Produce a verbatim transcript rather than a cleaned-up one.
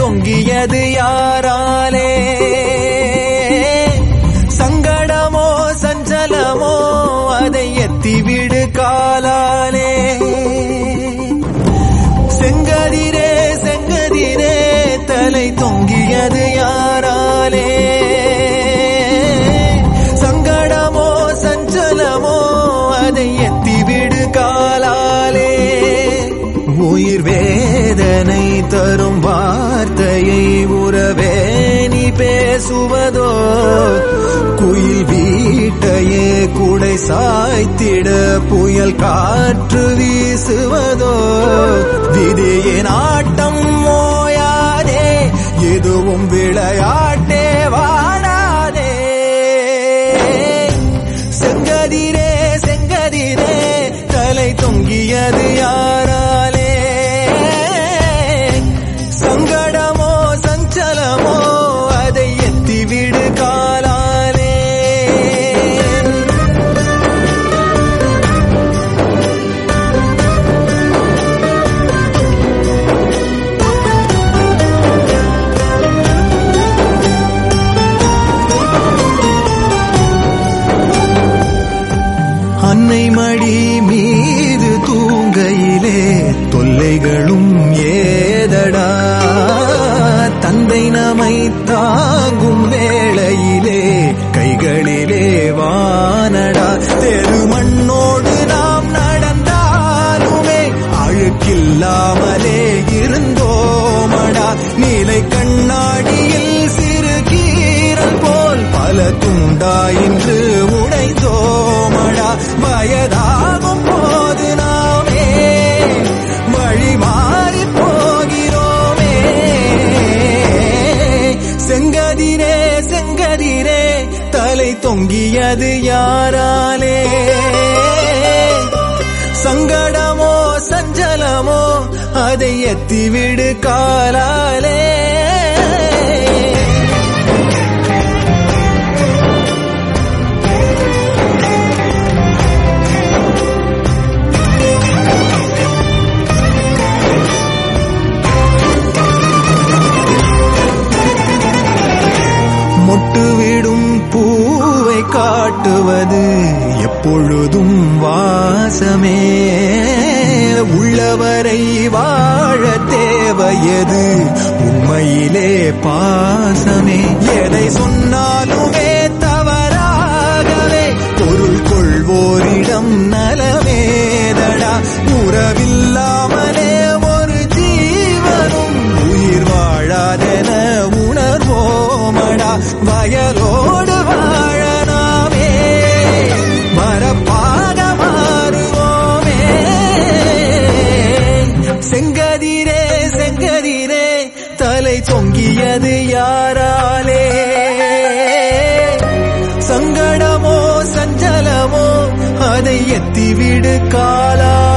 தொங்கியது யாராலே? சங்கடமோ சஞ்சலமோ அதை எத்திவிடு காலாலே. செங்கதிரே செங்கதிரே தலை தொங்கியது யாராலே? சங்கடமோ சஞ்சலமோ அதை எத்திவிடு காலாலே. உயிர் வேதனை தரும் வார்த்தையை உறவே நீ பேசுவதோ? குயில் வீட்டையே குடை சாய்த்திட புயல் காற்று வீசுவதோ? விதியின் ஆட்டம் ஓயாதே, எதுவும் விளையாட்டே வாடாதே. செங்கதிரே செங்கதிரே தலை தொங்கியது யாராலே? சங்கடமோ சஞ்சலமோ அதை எத்திவிடு காலாலே. அன்னை மடி மீது தூங்கையிலே தொல்லைகளும் ஏதடா? தந்தை நம்மை தாங்கும் வேளையிலே கைகளிலே வானடா. தெருமண்ணோடு நாம் நடந்தாலுமே அழுக்கில்லாமலே இருந்தோமடா. நீலை கண்ணாடியில் சிறு கீரல் போல் பல துண்டாயின்று உடைந்தோமடா. வயதாகும் போது நாமே வழி மாறி போகிறோமே. செங்கதிரே செங்கதிரே தலை தொங்கியது யாராலே? சங்கடமோ சஞ்சலமோ அதை எத்திவிடு காலாலே. மொட்டுவிடும் பூவை காட்டுவது எப்பொழுதும் வாசமே. உள்ளவரை வாழ தேவையது உண்மையிலே பாசமே. எதை சொன்னாலுமே தவறாகவே பொருள் கொள்வோரிடம் நலமேதடா. உறவில்லாமலே ஒரு ஜீவனும் உயிர் வாழாதென உணர்வோமடா. வயலோடு வாழ நாமே மரப்பாக மாறுவோமே. செங்கதிரே செங்கதிரே தலை தொங்கியது யாராலே? சங்கடமோ சஞ்சலமோ அதை எத்திவிடு காலா.